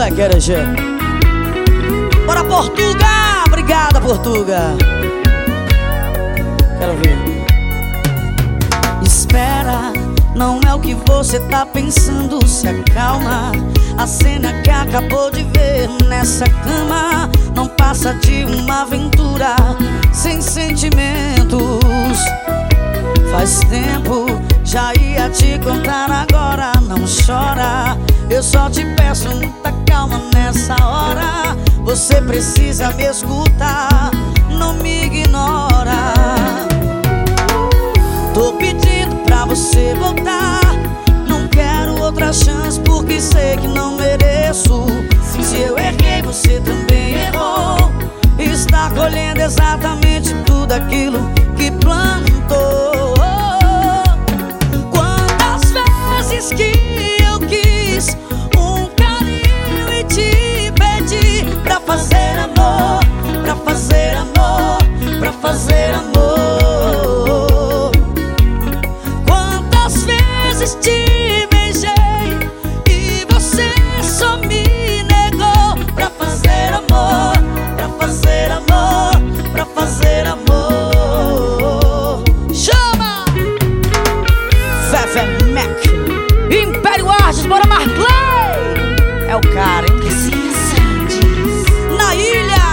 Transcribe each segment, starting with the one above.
vai querer, Gê. Bora, Portuga! Obrigada, Portuga. Quero ver. Espera, não é o que você tá pensando, se acalma. A cena que acabou de ver nessa cama não passa de uma aventura sem sentimentos. Faz tempo, já ia te contar agora, não chora. Eu só te peço muita calma nessa hora. Você precisa me escutar, não me ignora. Tô pedindo pra você voltar, não quero outra chance porque sei que não mereço. Se eu errei, você também errou. Está colhendo exatamente tudo aquilo que plantou. Quantas vezes que eu quis um carinho e te pedi pra fazer amor, pra fazer amor, pra fazer amor. Quantas vezes te beijei e você só me negou pra fazer amor, pra fazer amor, pra fazer amor. Chama! Fefé Mac, Império Artes, bora Marley! É o cara, hein? Na ilha!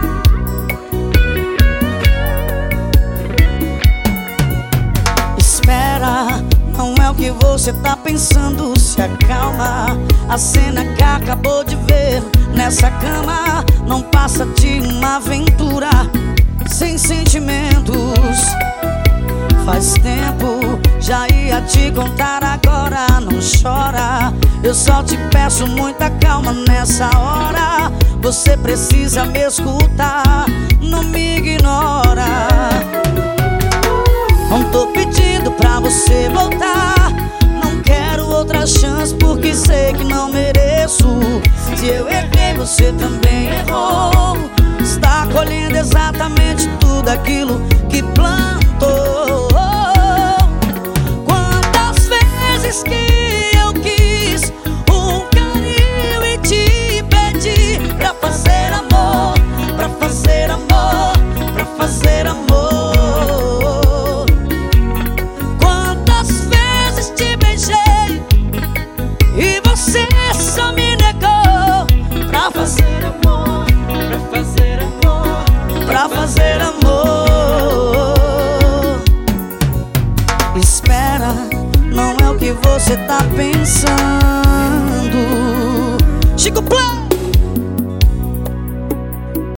Espera, não é o que você tá pensando, se acalma. A cena que acabou de ver nessa cama não passa de uma aventura sem sentimentos. Faz tempo, já ia te contar agora, não chora. Eu só te peço muita calma nessa hora. Você precisa me escutar, não me ignora. Não tô pedindo pra você voltar, não quero outra chance porque sei que não mereço. Se eu errei, você também errou. Está colhendo exatamente tudo aquilo que plantou. Quantas vezes que eu quis um carinho e te pedi pra fazer amor, pra fazer amor, pra fazer amor. Quantas vezes te beijei e você só me negou pra fazer amor, pra fazer amor, pra fazer amor. Espera, não é o que você tá pensando.